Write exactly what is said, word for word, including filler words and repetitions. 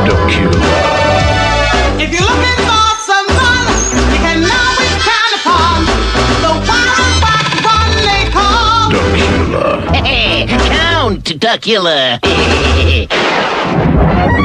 Duckula. If you're looking for some fun, you can always count upon the wild, wild one they call Duckula. Hey, Count Duckula.